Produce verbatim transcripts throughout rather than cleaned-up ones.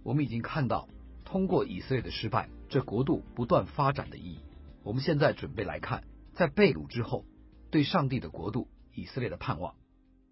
我们已经看到通过以色列的失败，这国度不断发展的意义。我们现在准备来看在被掳之后对上帝的国度以色列的盼望。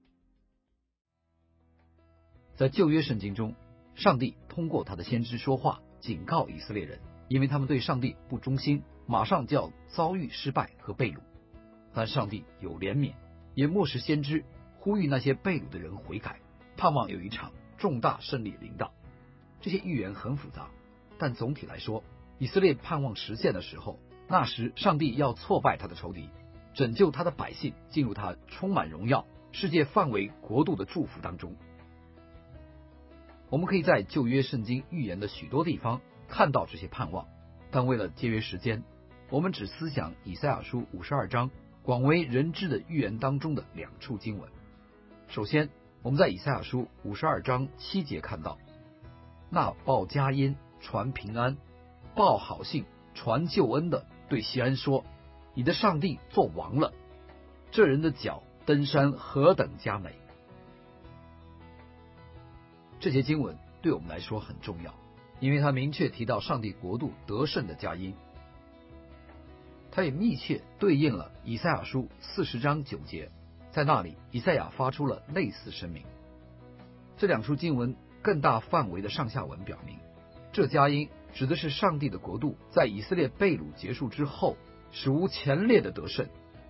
在旧约圣经中，上帝通过他的先知说话，警告以色列人，因为他们对上帝不忠心，马上就要遭遇失败和被掳。但上帝有怜悯，也漠视先知，呼吁那些被掳的人悔改，盼望有一场重大胜利临到。这些预言很复杂，但总体来说，以色列盼望实现的时候，那时上帝要挫败他的仇敌，拯救他的百姓进入他充满荣耀、世界范围国度的祝福当中。我们可以在旧约圣经预言的许多地方看到这些盼望，但为了节约时间，我们只思想以赛亚书五十二章广为人知的预言当中的两处经文。首先，我们在以赛亚书五十二章七节看到，那报佳音、传平安、报好信、传救恩的对西安说，你的上帝做王了，这人的脚登山何等佳美。这些经文对我们来说很重要，因为它明确提到上帝国度得胜的佳音，它也密切对应了以赛亚书四十章九节，在那里以赛亚发出了类似声明。这两处经文更大范围的上下文表明，这佳音指的是上帝的国度在以色列被掳结束之后史无前例的得胜。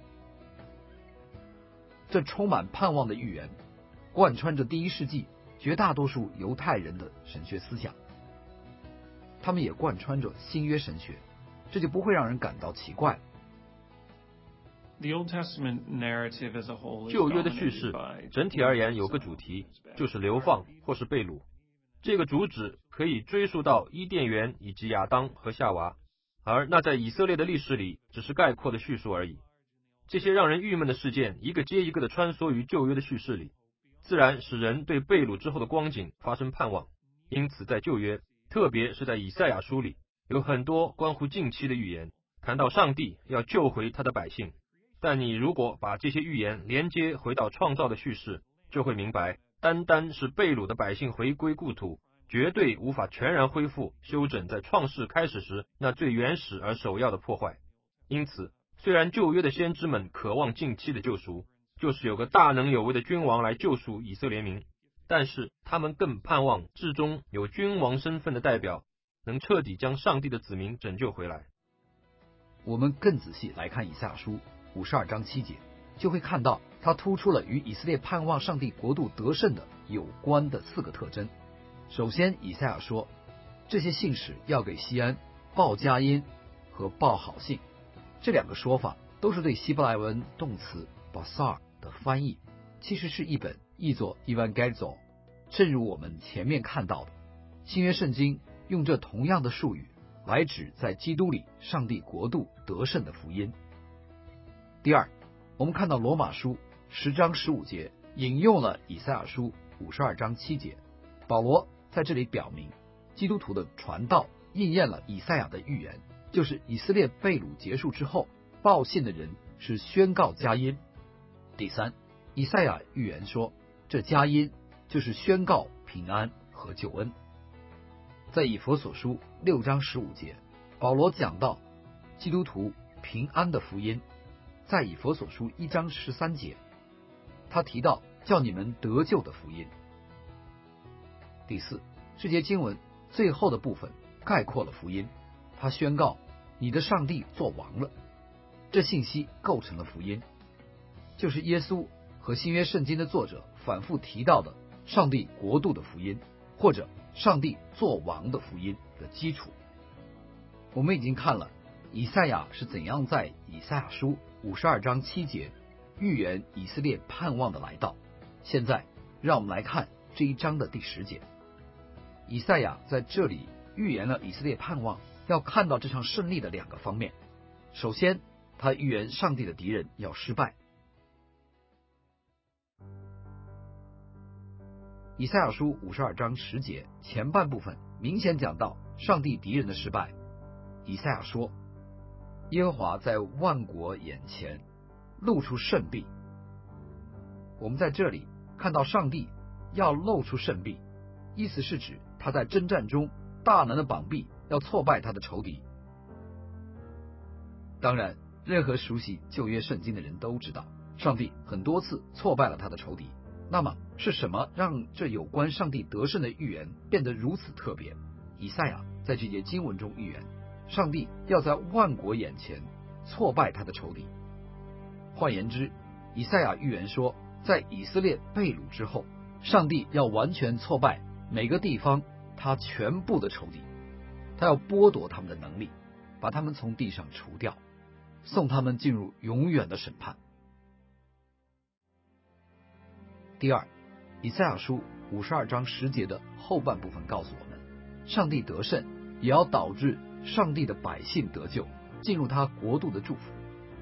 这充满盼望的预言贯穿着第一世纪绝大多数犹太人的神学思想，他们也贯穿着新约神学，这就不会让人感到奇怪。 旧约的叙事整体而言有个主题，就是流放或是被掳。这个主旨可以追溯到伊甸园以及亚当和夏娃，而那在以色列的历史里只是概括的叙述而已。这些让人郁闷的事件一个接一个的穿梭于旧约的叙事里，自然使人对被掳之后的光景发生盼望。因此在旧约，特别是在以赛亚书里，有很多关乎近期的预言，谈到上帝要救回他的百姓。但你如果把这些预言连接回到创造的叙事，就会明白，单单是被掳的百姓回归故土，绝对无法全然恢复修整在创世开始时那最原始而首要的破坏。因此，虽然旧约的先知们渴望近期的救赎，就是有个大能有为的君王来救赎以色列民，但是他们更盼望至终有君王身份的代表能彻底将上帝的子民拯救回来。 我们更仔细来看以赛亚书五十二章七节，就会看到它突出了与以色列盼望上帝国度得胜的有关的四个特征。首先，以赛亚说，这些信使要给西安报佳音和报好信，这两个说法都是对希伯来文动词 basar 的翻译，其实是一本译作 evangelizo。 正如我们前面看到的，新约圣经用这同样的术语来指在基督里上帝国度得胜的福音。第二，我们看到罗马书十章十五节引用了以赛亚书五十二章七节，保罗在这里表明，基督徒的传道应验了以赛亚的预言，就是以色列被掳结束之后，报信的人是宣告佳音。第三，以赛亚预言说，这佳音就是宣告平安和救恩。在以弗所书六章十五节，保罗讲到基督徒平安的福音。在以弗所书一章十三节，他提到叫你们得救的福音。第四，这节经文最后的部分概括了福音，他宣告你的上帝做王了，这信息构成了福音，就是耶稣和新约圣经的作者反复提到的上帝国度的福音，或者上帝做王的福音的基础。我们已经看了以赛亚是怎样在以赛亚书五十二章七节预言以色列盼望的来到。现在让我们来看这一章的第十节，以赛亚在这里预言了以色列盼望要看到这场胜利的两个方面。首先，他预言上帝的敌人要失败。以赛亚书五十二章十节前半部分明显讲到上帝敌人的失败。以赛亚说，耶和华在万国眼前露出圣臂。我们在这里看到上帝要露出圣臂，意思是指他在征战中大能的膀臂要挫败他的仇敌。当然，任何熟悉旧约圣经的人都知道，上帝很多次挫败了他的仇敌。那么是什么让这有关上帝得胜的预言变得如此特别？以赛亚在这节经文中预言，上帝要在万国眼前挫败他的仇敌。换言之，以赛亚预言说，在以色列被掳之后，上帝要完全挫败每个地方他全部的仇敌，他要剥夺他们的能力，把他们从地上除掉，送他们进入永远的审判。第二，以赛亚书五十二章十节的后半部分告诉我们，上帝得胜也要导致上帝的百姓得救，进入他国度的祝福。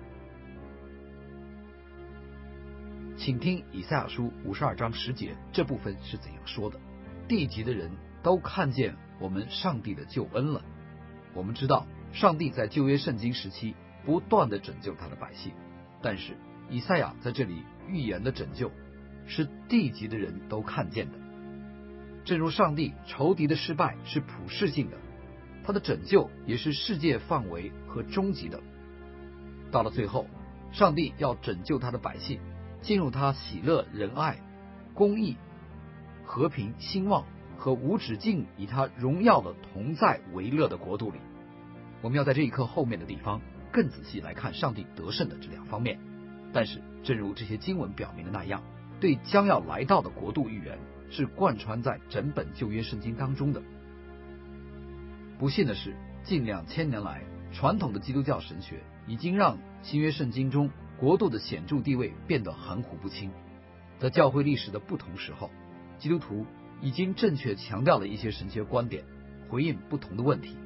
请听以赛亚书五十二章十节这部分是怎样说的：地极的人都看见我们上帝的救恩了。我们知道上帝在旧约圣经时期不断的拯救他的百姓，但是以赛亚在这里预言的拯救是地极的人都看见的。正如上帝仇敌的失败是普世性的，他的拯救也是世界范围和终极的。到了最后，上帝要拯救他的百姓，进入他喜乐、仁爱、公义、和平、兴旺和无止境以他荣耀的同在为乐的国度里。我们要在这一课后面的地方更仔细来看上帝得胜的这两方面。但是正如这些经文表明的那样，对将要来到的国度预言是贯穿在整本旧约圣经当中的。不幸的是，近两千年来，传统的基督教神学已经让新约圣经中国度的显著地位变得含糊不清。在教会历史的不同时候，基督徒已经正确强调了一些神学观点，回应不同的问题。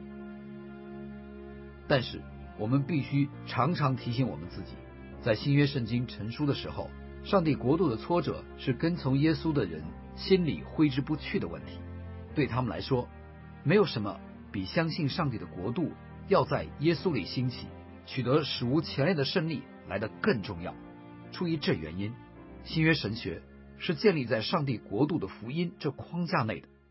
但是我们必须常常提醒我们自己，在新约圣经成书的时候，上帝国度的挫折是跟从耶稣的人心里挥之不去的问题。对他们来说，没有什么比相信上帝的国度要在耶稣里兴起，取得史无前例的胜利来得更重要。出于这原因，新约神学是建立在上帝国度的福音这框架内的。